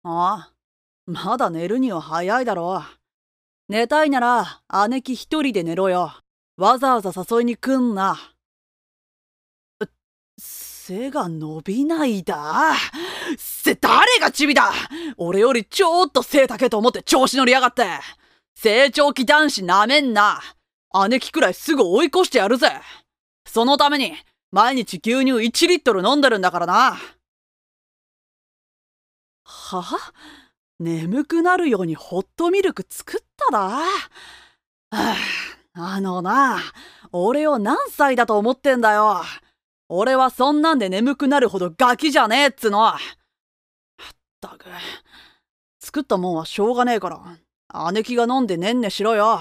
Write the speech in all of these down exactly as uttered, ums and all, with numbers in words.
ああ、まだ寝るには早いだろう。寝たいなら姉貴一人で寝ろよ。わざわざ誘いに来んな。背が伸びないだ。せ、誰がチビだ。俺よりちょっと背高けと思って調子乗りやがって。成長期男子なめんな。姉貴くらいすぐ追い越してやるぜ。そのために毎日牛乳いちリットル飲んでるんだからな。は？眠くなるようにホットミルク作っただ。はあ、あのな、俺を何歳だと思ってんだよ。俺はそんなんで眠くなるほどガキじゃねえっつの。まったく、作ったもんはしょうがねえから、姉貴が飲んでねんねしろよ。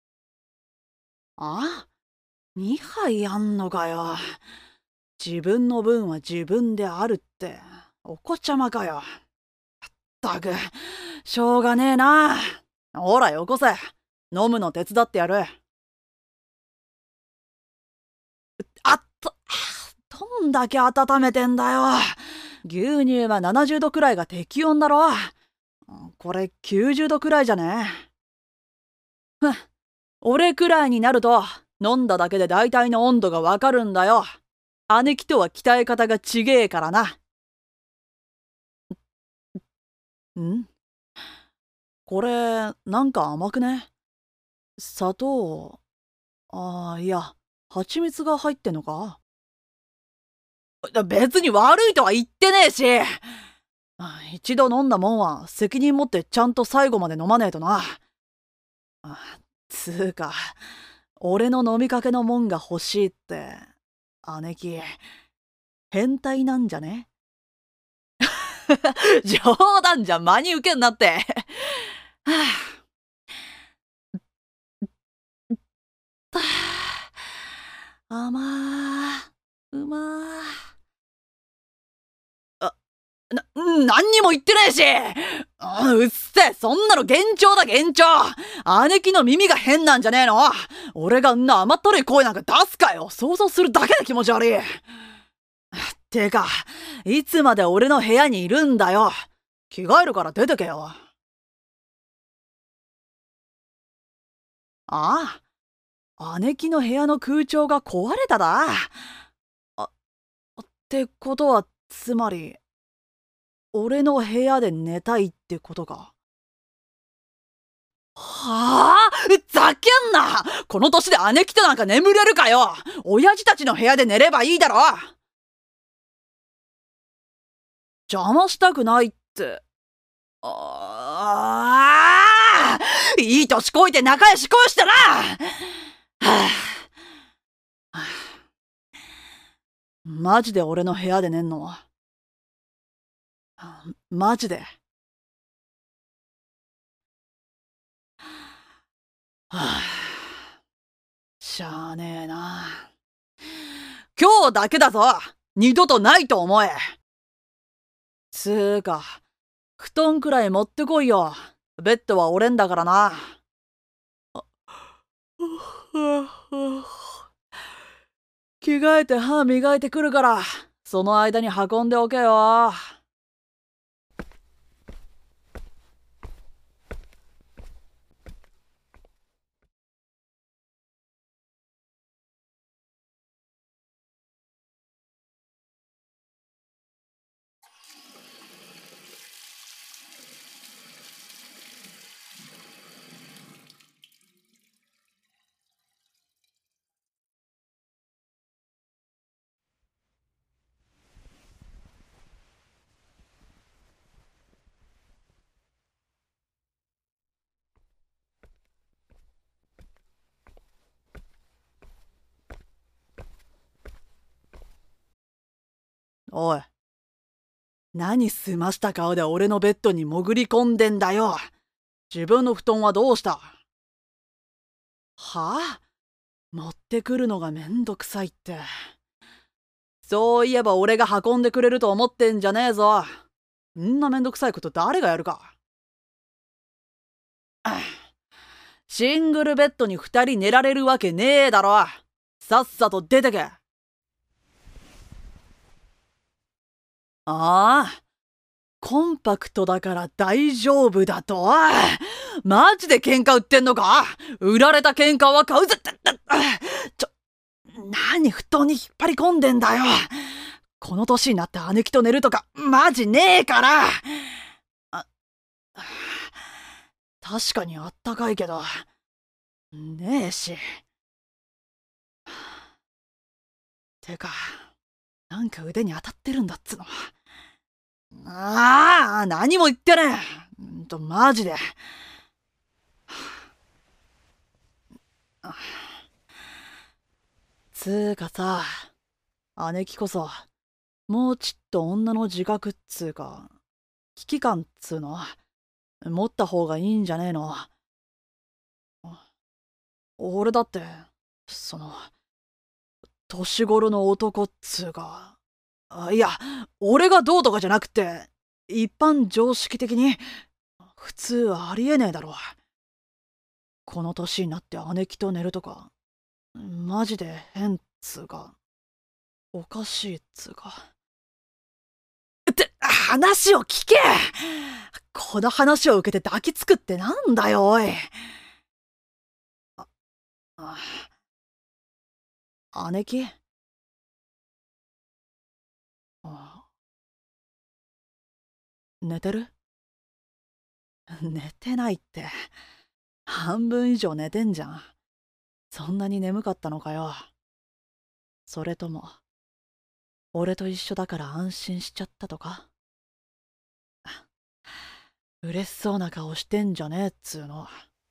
あ？にはいあんのかよ。自分の分は自分であるって、お子ちゃまかよ。まったく、しょうがねえな。ほらよこせ。飲むの手伝ってやる。あっと、どんだけ温めてんだよ。牛乳はななじゅうどくらいが適温だろ。これきゅうじゅうどくらいじゃね。ふん、俺くらいになると飲んだだけで大体の温度がわかるんだよ。姉貴とは鍛え方がちげえからな。ん？これなんか甘くね？砂糖？ああ、いや、蜂蜜が入ってんのか？別に悪いとは言ってねえし。一度飲んだもんは責任持ってちゃんと最後まで飲まねえとな。つーか、俺の飲みかけのもんが欲しいって、姉貴、変態なんじゃね？冗談じゃ真に受けんなって。はあ、甘ー、うまー。あ、な、何にも言ってないし。うっせえ、そんなの幻聴だ幻聴。姉貴の耳が変なんじゃねえの？俺がんな甘ったるい声なんか出すかよ。想像するだけで気持ち悪い。てか、いつまで俺の部屋にいるんだよ。着替えるから出てけよ。ああ、姉貴の部屋の空調が壊れただ。あ、ってことは、つまり、俺の部屋で寝たいってことか。はあ？ざけんな！この年で姉貴となんか眠れるかよ！親父たちの部屋で寝ればいいだろ！邪魔したくないって。ああ、いい年こいて仲良しこうしたな！はあ、マジで俺の部屋で寝んの？マジで。はあ、しゃあねえな。今日だけだぞ。二度とないと思え。つーか、布団くらい持ってこいよ。ベッドは俺んだからな。着替えて歯磨いてくるから、その間に運んでおけよ。おい、何すました顔で俺のベッドに潜り込んでんだよ。自分の布団はどうした？はあ？持ってくるのがめんどくさいって。そういえば俺が運んでくれると思ってんじゃねえぞ。んなめんどくさいこと誰がやるか。シングルベッドに二人寝られるわけねえだろ。さっさと出てけ。ああ、 コンパクトだから大丈夫だと。マジで喧嘩売ってんのか？売られた喧嘩は買うぜって。ちょ、何布団に引っ張り込んでんだよ。この年になって姉貴と寝るとかマジねえから。あ、確かにあったかいけどねえし。てかなんか腕に当たってるんだっつの。ああ、何も言ってねえ。んとマジで。つーかさ、姉貴こそもうちっと女の自覚っつうか危機感っつうの持った方がいいんじゃねえの。俺だってその年頃の男っつうか、あ、いや俺がどうとかじゃなくて一般常識的に普通ありえねえだろ。この年になって姉貴と寝るとかマジで変っつうかおかしいっつうか。って話を聞け。この話を受けて抱きつくってなんだよおい。あ、あ姉貴、あ、寝てる？寝てないって。半分以上寝てんじゃん。そんなに眠かったのかよ。それとも俺と一緒だから安心しちゃったとか？嬉しそうな顔してんじゃねえっつうの。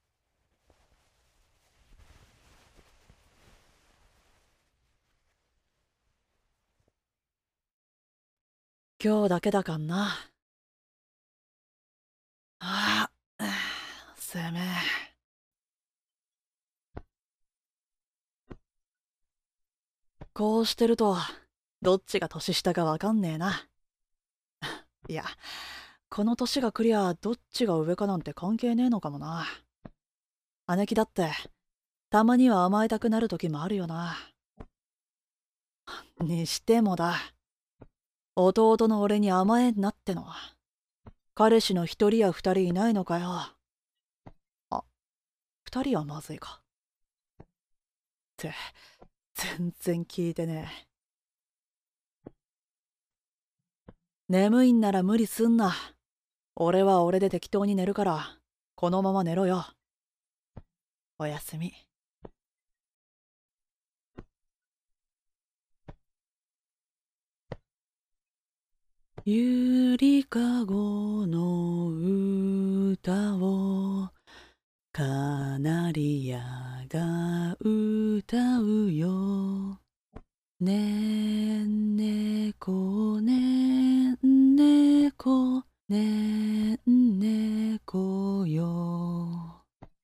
今日だけだかんな。ああ、せめえ。こうしてるとどっちが年下かわかんねえな。いや、この年が来りゃどっちが上かなんて関係ねえのかもな。姉貴だってたまには甘えたくなる時もあるよな。にしてもだ、弟の俺に甘えんなっての。彼氏の一人や二人いないのかよ。あ、二人はまずいか。って全然聞いてねえ。眠いんなら無理すんな。俺は俺で適当に寝るからこのまま寝ろよ。おやすみ。ゆりかごの歌をカナリアが歌うよ。ねんねこねんねこねんねこよ。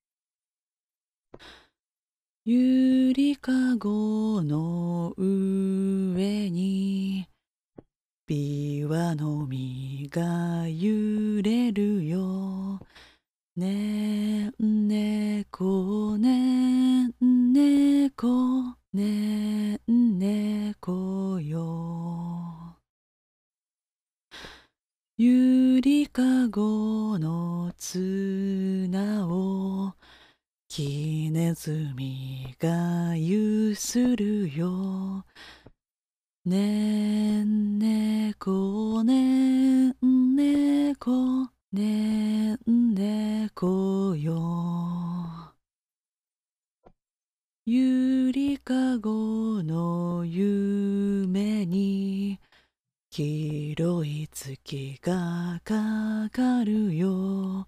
ゆりかごの上にビワの実が揺れるよ。ねんねこねんねこねんねこよ。ゆりかごの綱をきねずみがゆするよ。ねんねこねんねこねんねこよ。ゆりかごの夢に黄色い月がかかるよ。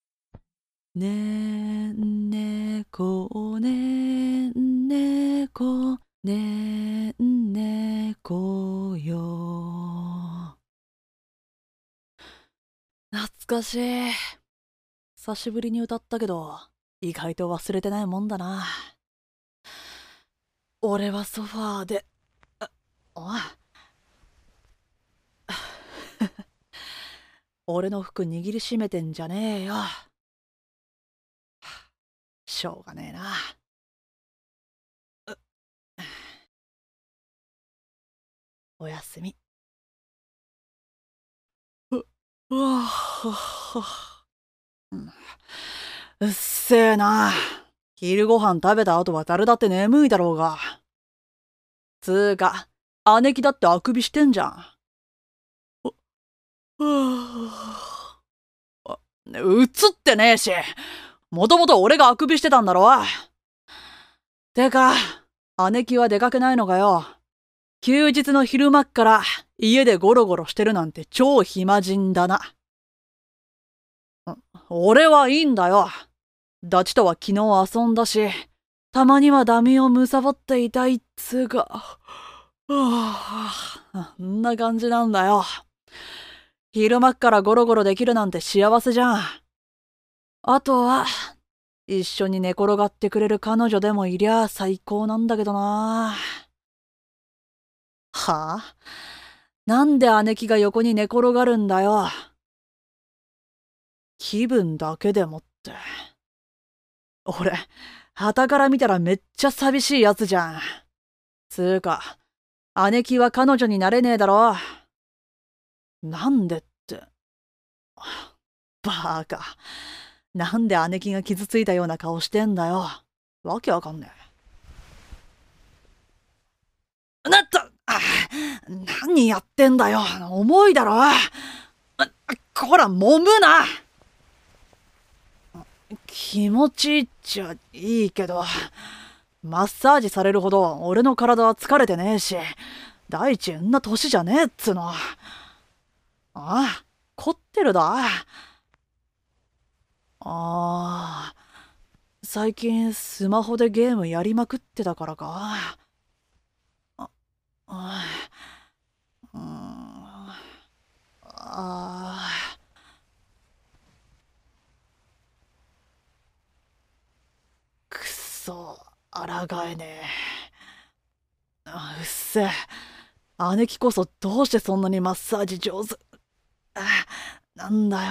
ねんねこねんねこねんねこよ。懐かしい。久しぶりに歌ったけど意外と忘れてないもんだな。俺はソファーで、あ、あ俺の服握りしめてんじゃねえよ。しょうがねえな。おやすみ。 うわうっせえな。昼ご飯食べた後は誰だって眠いだろうが。つーか、姉貴だってあくびしてんじゃん。映ってねえし、もともと俺があくびしてたんだろ。てか、姉貴は出かけないのかよ。休日の昼間っから家でゴロゴロしてるなんて超暇人だな。俺はいいんだよ。ダチとは昨日遊んだし、たまにはダメを貪っていたいっつうか。あんな感じなんだよ。昼間っからゴロゴロできるなんて幸せじゃん。あとは、一緒に寝転がってくれる彼女でもいりゃ最高なんだけどな。はあ？なんで姉貴が横に寝転がるんだよ。気分だけでもって。俺、傍から見たらめっちゃ寂しいやつじゃん。つーか、姉貴は彼女になれねえだろ。なんでって。バーカ。なんで姉貴が傷ついたような顔してんだよ。わけわかんねえ。なった！何やってんだよ。重いだろ。こら、揉むな。気持ちいいっちゃいいけど、マッサージされるほど俺の体は疲れてねえし、大地んな年じゃねえっつの。ああ、凝ってるだ。ああ、最近スマホでゲームやりまくってたからか。あ、あ、うん、ああ、くっそ、抗えねえ。あ、うっせえ。姉貴こそどうしてそんなにマッサージ上手。あ、なんだよ。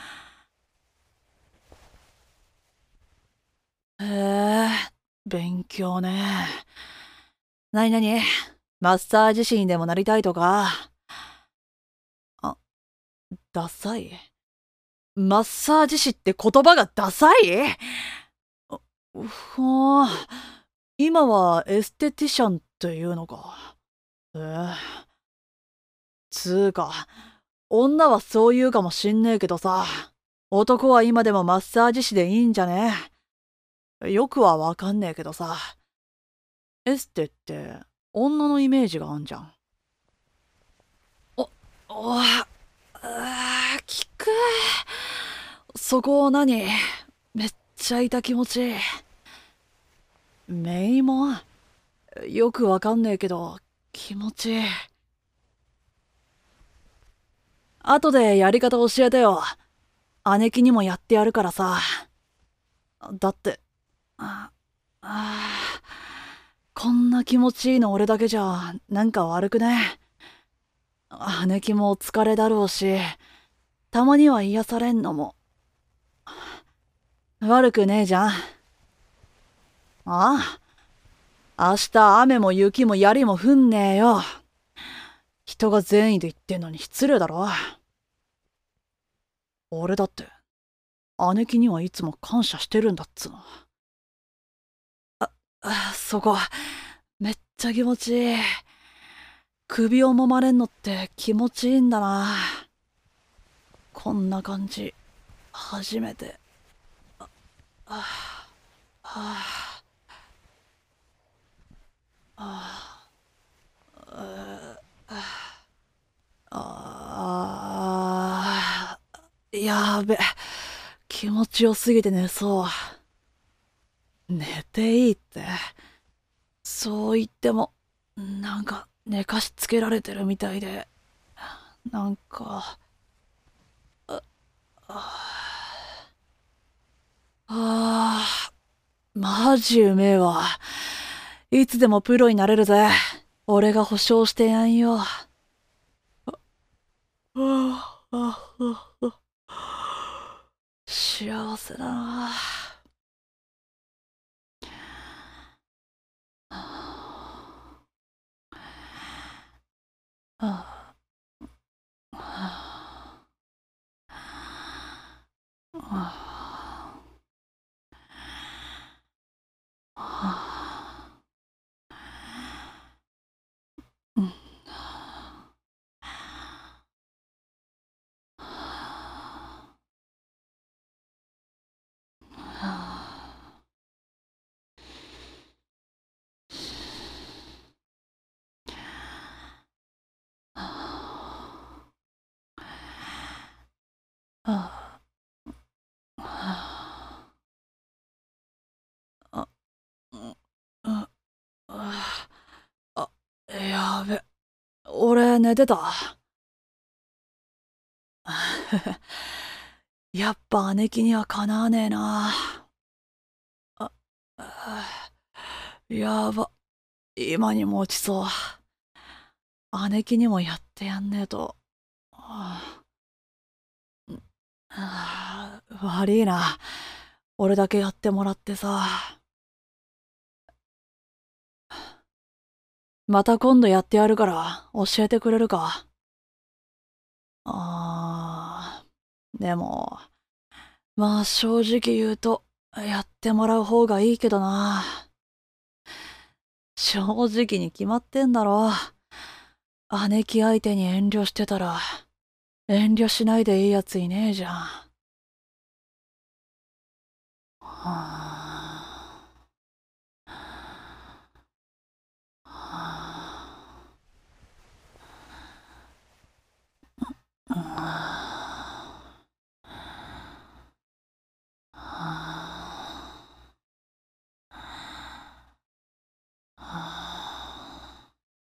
へえ、勉強ね。なになに、マッサージ師にでもなりたいとか？あ、ダサい？マッサージ師って言葉がダサい？うほー、今はエステティシャンっていうのか。ええ。つーか、女はそう言うかもしんねえけどさ、男は今でもマッサージ師でいいんじゃね？よくはわかんねえけどさ。エステって女のイメージがあんじゃん。お、おわ、あー、きくー。そこ何？めっちゃ痛気持ちいい。メイモン？よくわかんねえけど、気持ちいい。後でやり方教えてよ。姉貴にもやってやるからさ。だって、あ、あこんな気持ちいいの俺だけじゃ、なんか悪くね？姉貴もお疲れだろうし、たまには癒されんのも、悪くねえじゃん。ああ、明日雨も雪も槍も降んねえよ。人が善意で言ってんのに失礼だろ。俺だって、姉貴にはいつも感謝してるんだっつの。あ、あ、そこ、めっちゃ気持ちいい。首を揉まれんのって気持ちいいんだな。こんな感じ、初めて。あ、あ、あ、あ、あ、あ、やべ、気持ちよすぎて寝そう。寝ていいって、そう言っても、なんか寝かしつけられてるみたいで、なんか、あ、あ、あ、マジうめえわ。いつでもプロになれるぜ。俺が保証してやんよ。ああああ、幸せだな。ああ。 あ、あ、あ、あ、あ、やべ、俺寝てた。やっぱ姉貴にはかなわねえな。あ、あ、やば、今にも落ちそう。姉貴にもやってやんねえと。ああ、悪いな。俺だけやってもらってさ。また今度やってやるから教えてくれるか。あー、でも、まあ正直言うと、やってもらう方がいいけどな。正直に決まってんだろ。姉貴相手に遠慮してたら、遠慮しないでいいやついねえじゃん。はあ、はあ、はあ、はあ、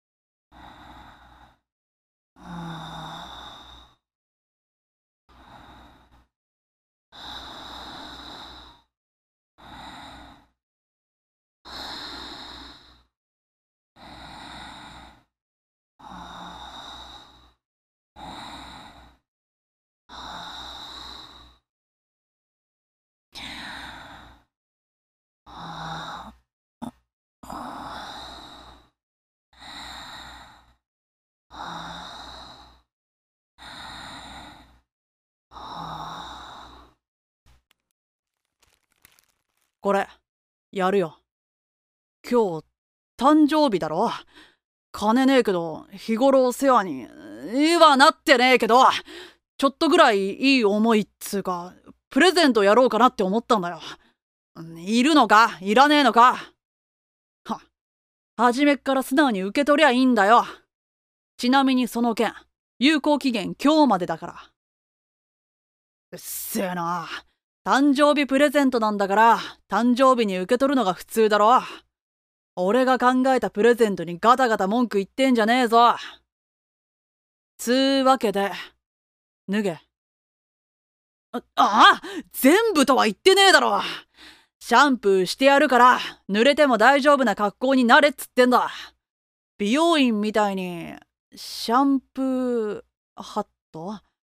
これ、やるよ。今日、誕生日だろ。金ねえけど、日頃お世話に、はなってねえけど、ちょっとぐらいいい思いっつうか、プレゼントやろうかなって思ったんだよ。いるのかいらねえのか。は、初めっから素直に受け取りゃいいんだよ。ちなみにその件、有効期限今日までだから。うっせえな。誕生日プレゼントなんだから、誕生日に受け取るのが普通だろ。俺が考えたプレゼントにガタガタ文句言ってんじゃねえぞ。つーわけで、脱げ。あ、ああ全部とは言ってねえだろ。シャンプーしてやるから、濡れても大丈夫な格好になれっつってんだ。美容院みたいに、シャンプー、ハット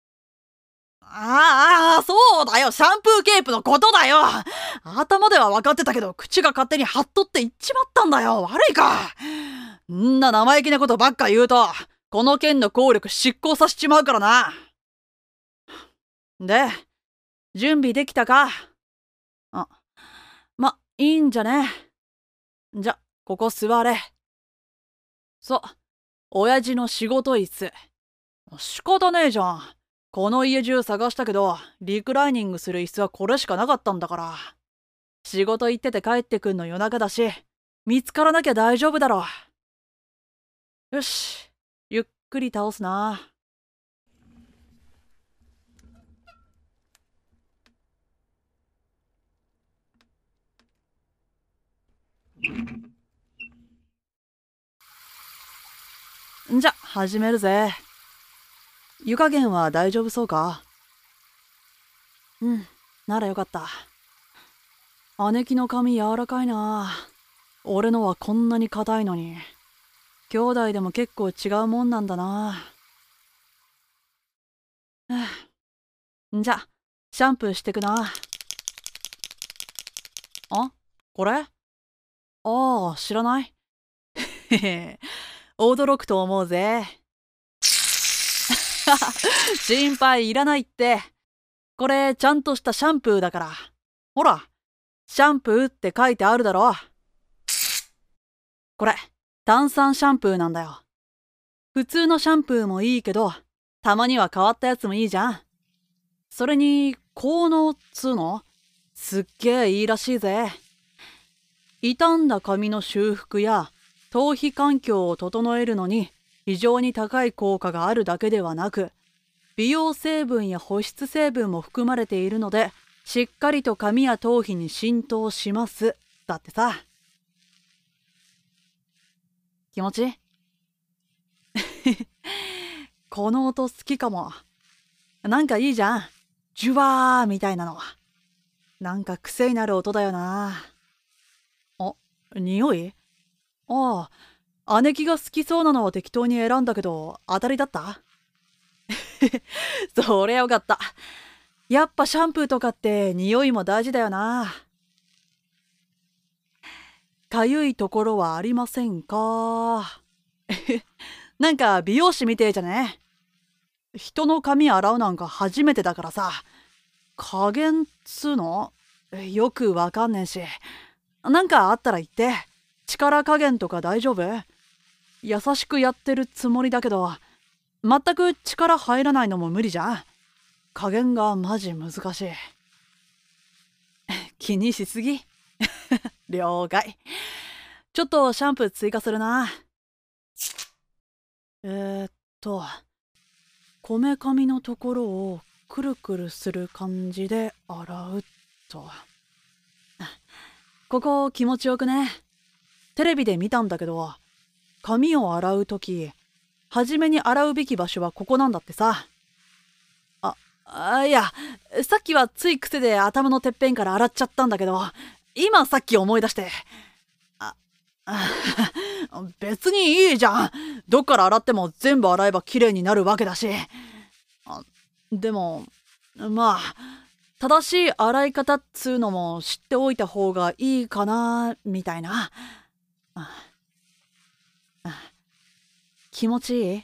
ああ、そうだよ、シャンプーケープのことだよ。頭では分かってたけど、口が勝手にハットって言っちまったんだよ。悪いか。んな生意気なことばっか言うと、この件の効力執行させちまうからな。で、準備できたか？あ、ま、いいんじゃね？じゃ、ここ座れ。そう、親父の仕事椅子。仕方ねえじゃん。この家中探したけど、リクライニングする椅子はこれしかなかったんだから。仕事行ってて帰ってくんの夜中だし、見つからなきゃ大丈夫だろ。よし、ゆっくり倒すな。んじゃ、始めるぜ。湯加減は大丈夫そうか？うん、ならよかった。姉貴の髪柔らかいな。俺のはこんなに硬いのに。兄弟でも結構違うもんなんだな。んじゃ、シャンプーしてくな。あ、これ？ああ、知らない。へへ、驚くと思うぜ。心配いらないって。これ、ちゃんとしたシャンプーだから。ほら、シャンプーって書いてあるだろ。これ、炭酸シャンプーなんだよ。普通のシャンプーもいいけど、たまには変わったやつもいいじゃん。それに、効能っつうの？すっげえいいらしいぜ。傷んだ髪の修復や頭皮環境を整えるのに非常に高い効果があるだけではなく、 美容成分や保湿成分も含まれているので、しっかりと髪や頭皮に浸透します。だってさ。気持ちいい？この音好きかも。なんかいいじゃん。ジュワーみたいなの。なんか癖になる音だよな。あ、匂い？ああ、姉貴が好きそうなのは適当に選んだけど、当たりだった？そりゃよかった。やっぱシャンプーとかって匂いも大事だよな。かゆいところはありませんか？なんか美容師みてえじゃね？人の髪洗うなんか初めてだからさ。加減っつうのよくわかんねえし。なんかあったら言って。力加減とか大丈夫？優しくやってるつもりだけど、全く力入らないのも無理じゃん。加減がマジ難しい。気にしすぎ？了解。ちょっとシャンプー追加するな。えー、っと、こめかみのところをくるくるする感じで洗うと。ここ気持ちよくね。テレビで見たんだけど、髪を洗うとき、初めに洗うべき場所はここなんだってさ。あ、あ、いや、さっきはつい癖で頭のてっぺんから洗っちゃったんだけど、今さっき思い出して。あ、あ別にいいじゃん。どっから洗っても全部洗えば綺麗になるわけだし。あ、でも、まあ、正しい洗い方っつうのも知っておいた方がいいかな、みたいな。ああ、気持ちいい？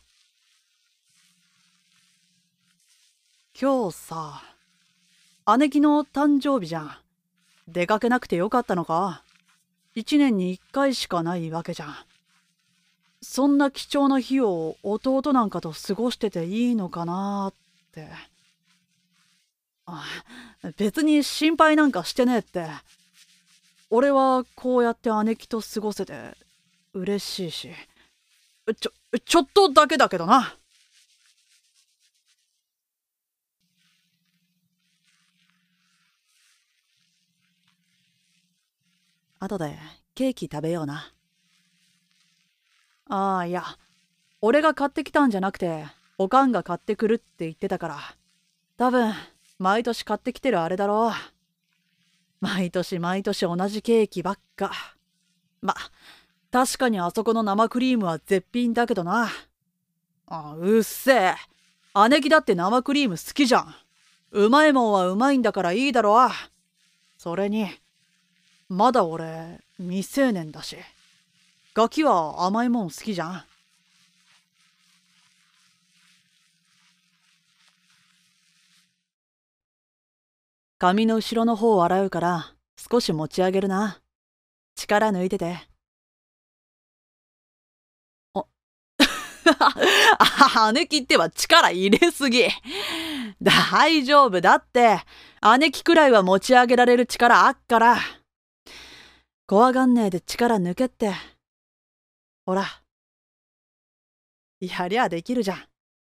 今日さ、姉貴の誕生日じゃん。出かけなくてよかったのか？一年に一回しかないわけじゃん。そんな貴重な日を弟なんかと過ごしてていいのかなって。あ、別に心配なんかしてねえって。俺はこうやって姉貴と過ごせて嬉しいし。ちょ、ちょっとだけだけどな。後でケーキ食べような。ああ、いや、俺が買ってきたんじゃなくて、おかんが買ってくるって言ってたから。多分、毎年買ってきてるあれだろう。毎年毎年同じケーキばっか。ま、確かにあそこの生クリームは絶品だけどな。あ、うっせえ。姉貴だって生クリーム好きじゃん。うまいもんはうまいんだからいいだろ。それに、まだ俺、未成年だし。ガキは甘いもん好きじゃん。髪の後ろの方を洗うから少し持ち上げるな。力抜いてて。あ、姉貴っては力入れすぎ。大丈夫だって。姉貴くらいは持ち上げられる力あっから。怖がんねえで力抜けって。ほら。やりゃできるじゃん。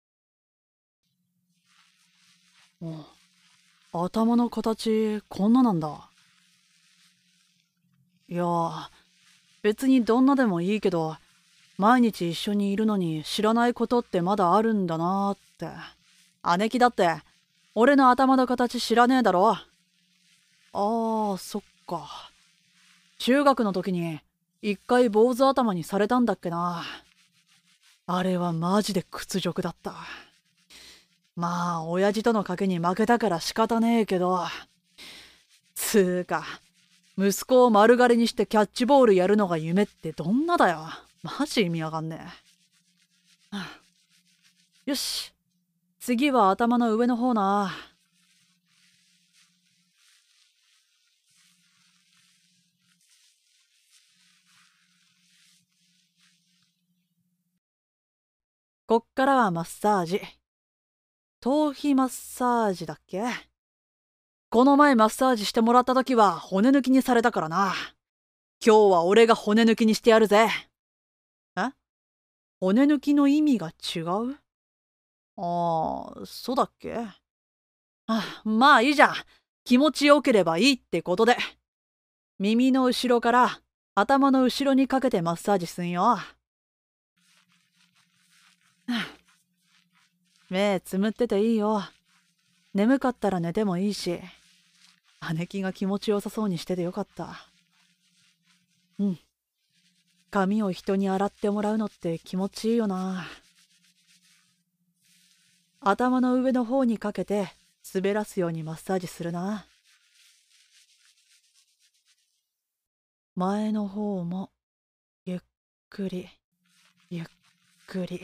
お、頭の形こんななんだ。いや、別にどんなでもいいけど、毎日一緒にいるのに知らないことってまだあるんだなーって。姉貴だって俺の頭の形知らねえだろ。ああ、そっか。中学の時に一回坊主頭にされたんだっけな。あれはマジで屈辱だった。まあ親父との賭けに負けたから仕方ねえけど、つーか息子を丸刈りにしてキャッチボールやるのが夢ってどんなだよ。マジ意味わかんねえ。よし、次は頭の上の方な。こっからはマッサージ。頭皮マッサージだっけ？この前マッサージしてもらった時は骨抜きにされたからな。今日は俺が骨抜きにしてやるぜ。え？骨抜きの意味が違う？ ああ、そうだっけ。あ、まあいいじゃん。気持ちよければいいってことで。耳の後ろから頭の後ろにかけてマッサージすんよ。目つむってていいよ。眠かったら寝てもいいし、姉貴が気持ちよさそうにしててよかった。うん。髪を人に洗ってもらうのって気持ちいいよな。頭の上の方にかけて滑らすようにマッサージするな。前の方もゆっくりゆっくり。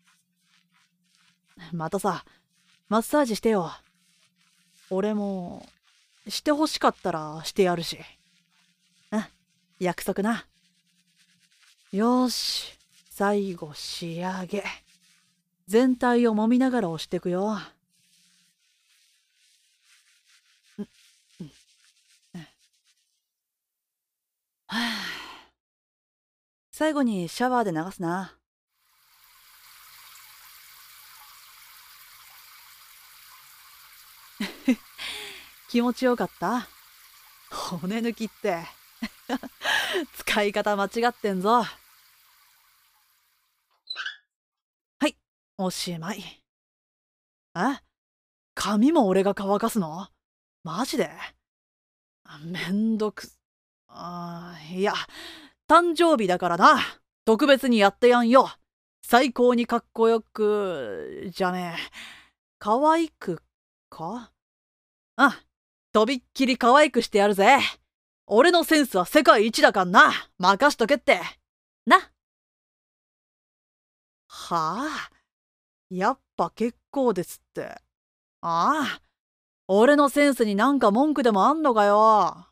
またさ、マッサージしてよ。俺もしてほしかったらしてやるし。うん、約束な。よし、最後仕上げ。全体を揉みながら押してくよ。最後にシャワーで流すな。気持ちよかった？骨抜きって使い方間違ってんぞ。はい、おしまい。え？髪も俺が乾かすの？マジで？めんどくす。あー、いや、誕生日だからな。特別にやってやんよ。最高にかっこよく、じゃねえ。可愛くか？うん。とびっきり可愛くしてやるぜ。俺のセンスは世界一だかんな。任しとけって。な。はあ。やっぱ結構ですって。ああ。俺のセンスになんか文句でもあんのかよ。あ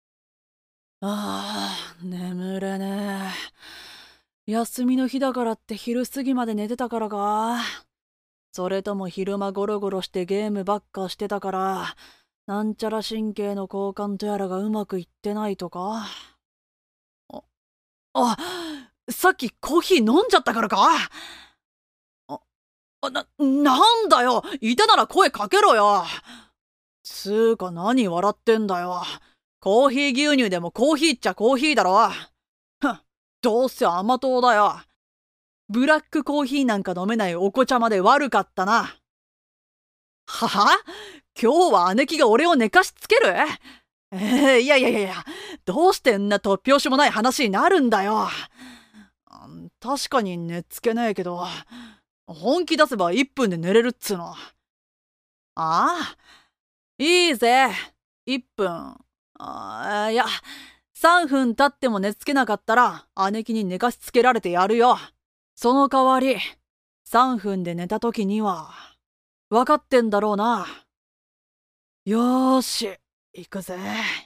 あ、眠れねえ。休みの日だからって昼過ぎまで寝てたからか。それとも昼間ゴロゴロしてゲームばっかしてたから、なんちゃら神経の交換とやらがうまくいってないとか。あ、あ、さっきコーヒー飲んじゃったからか。あ、あな、なんだよ。いたなら声かけろよ。つーか何笑ってんだよ。コーヒー牛乳でもコーヒーっちゃコーヒーだろ。ふん、どうせ甘党だよ。ブラックコーヒーなんか飲めないお子ちゃまで悪かったな。はは？今日は姉貴が俺を寝かしつける？えー、いやいやいやいや、どうしてんな突拍子もない話になるんだよ。確かに寝つけねえけど、本気出せばいっぷんで寝れるっつうの。ああ、いいぜ、いっぷん。あ、いや、さんぷん経っても寝つけなかったら姉貴に寝かしつけられてやるよ。その代わり、さんぷんで寝た時には、分かってんだろうな。よーし、行くぜ。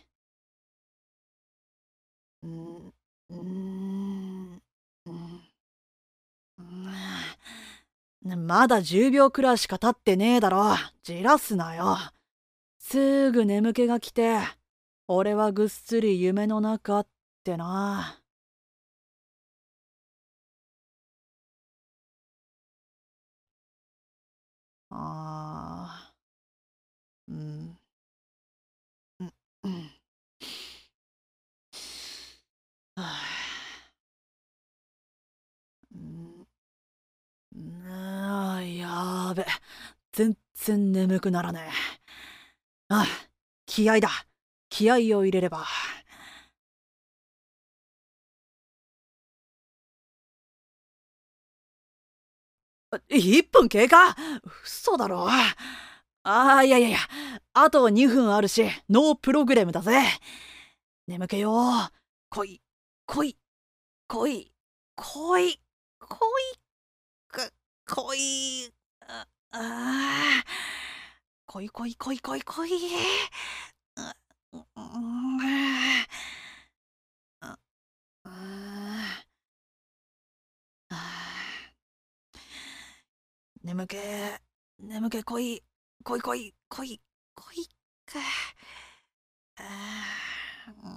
んんんまだじゅうびょうくらいしか経ってねえだろ。じらすなよ。すぐ眠気が来て、俺はぐっすり夢の中ってな。あー、うん、うん、うん。はあ、うん、あー、やーべ。全然眠くならねえ。ああ、気合だ。気合を入れれば。いっぷん経過？嘘だろ。ああ、いやいやいや、あとにふんあるし、ノープログラムだぜ。眠気よ。来い、来い、来い、来い、来い、く来い。ああ、来い来い来い来い来い。あ、うん、ああ、眠気、眠気来い、来い来い来い来いか。あー、うー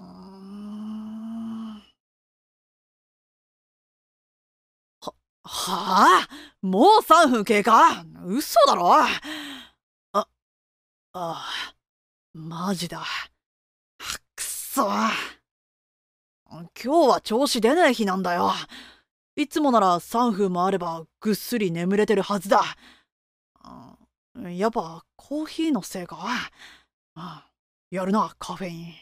ん。は、はあ？ もうさんぷん経過？嘘だろ。あ、ああ、マジだ。くそ。今日は調子出ねえ日なんだよ。いつもならさんぷんもあればぐっすり眠れてるはずだ。やっぱコーヒーのせいか。やるな、カフェイン。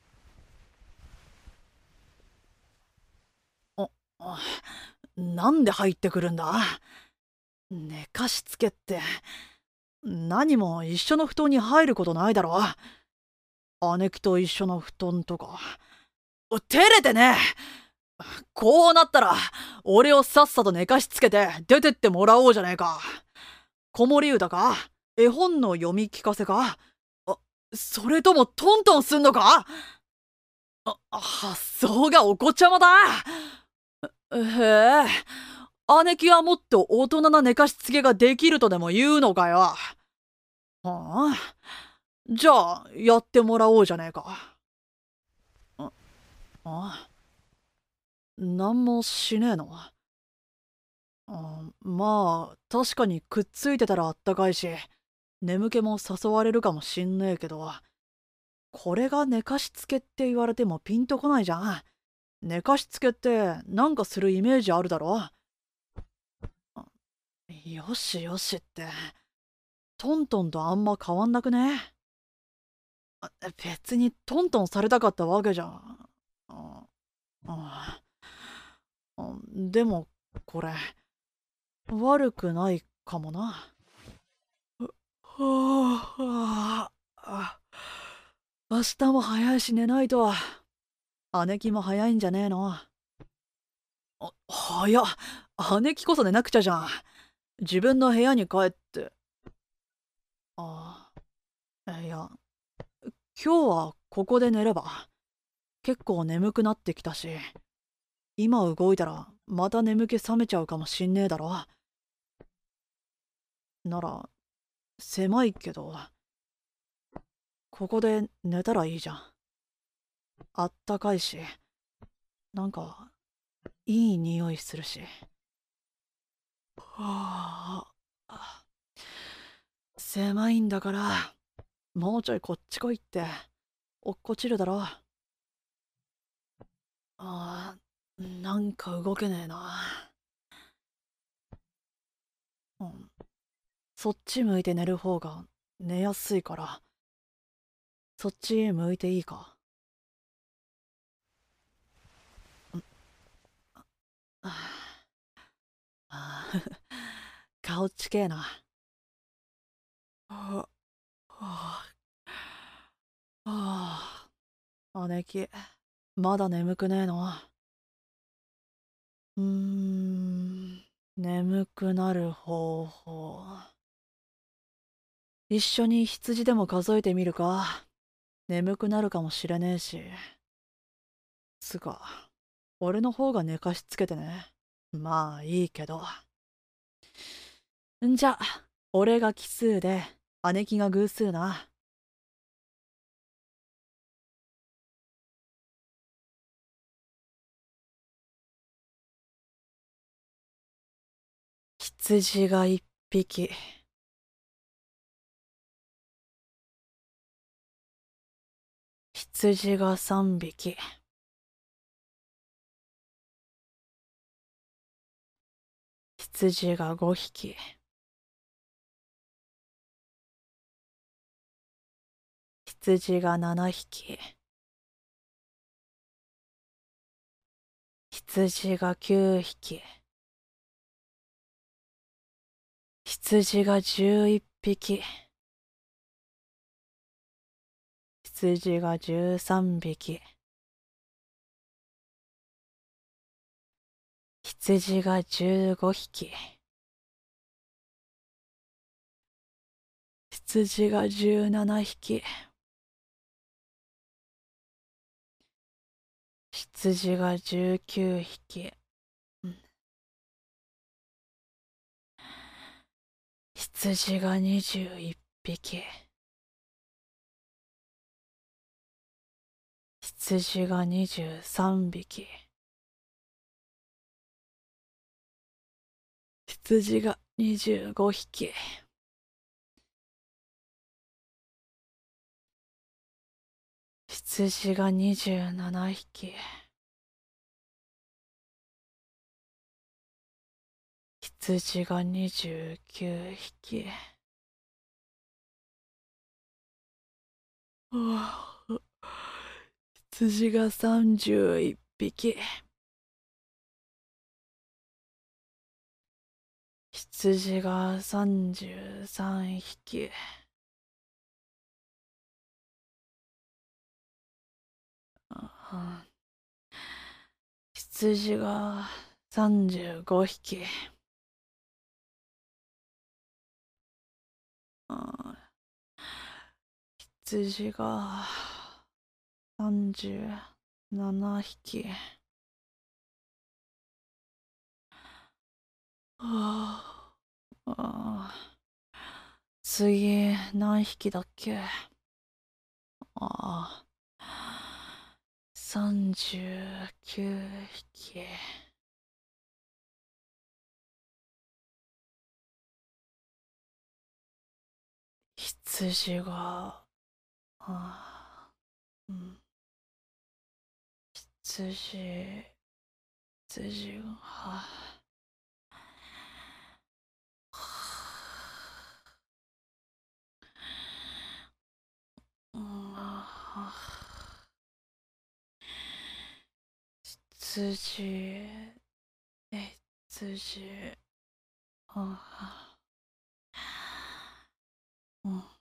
あ、あ、なんで入ってくるんだ。寝かしつけって、何も一緒の布団に入ることないだろ。姉貴と一緒の布団とか。照れてね。こうなったら俺をさっさと寝かしつけて出てってもらおうじゃねえか。子守歌か、絵本の読み聞かせか、あ、それともトントンすんのか。あ、発想がお子ちゃまだ。へえ、姉貴はもっと大人な寝かしつけができるとでも言うのかよ。はあ、じゃあやってもらおうじゃねえか。ああ、なんもしねえの。あ、まあ確かにくっついてたらあったかいし眠気も誘われるかもしんねえけど、これが寝かしつけって言われてもピンとこないじゃん。寝かしつけってなんかするイメージあるだろ。よしよしってトントンとあんま変わんなくね。別にトントンされたかったわけじゃん。ああ、でもこれ悪くないかもな。はあ、明日も早いし寝ないと。姉貴も早いんじゃねえの。あ、早っ。姉貴こそ寝なくちゃじゃん。自分の部屋に帰って。ああ、いや、今日はここで寝れば。結構眠くなってきたし、今動いたらまた眠気覚めちゃうかもしんねえだろ。なら、狭いけど、ここで寝たらいいじゃん。あったかいし、なんか、いい匂いするし。はあ、狭いんだから、もうちょいこっち来いって、落っこちるだろ。ああ、なんか動けねえな。うん、そっち向いて寝る方が寝やすいから、そっち向いていいか。ああ、顔ちけえな。はあ、はあ、姉貴、まだ眠くねえの。うーん、眠くなる方法。一緒に羊でも数えてみるか。眠くなるかもしれねえし。つか、俺の方が寝かしつけてね。まあいいけど。んじゃ、俺が奇数で、姉貴が偶数な。羊が一匹。羊が三匹。羊が五匹。羊が七匹。羊が九匹。羊が十一匹。羊が十三匹。羊が十五匹。羊が十七匹。羊が十九匹。羊が二十一匹。羊が二十三匹。 羊がにじゅうごひき。羊がにじゅうななひき。羊がにじゅうきゅうひき。羊がさんじゅういっぴき。羊がさんじゅうさんひき。羊がさんじゅうごひき。羊がさんじゅうななひき。はあ、次何匹だっけ？ああ、さんじゅうきゅうひき。羊が、あうん、羊、羊が、はあ、羊、え、羊、あ、うん。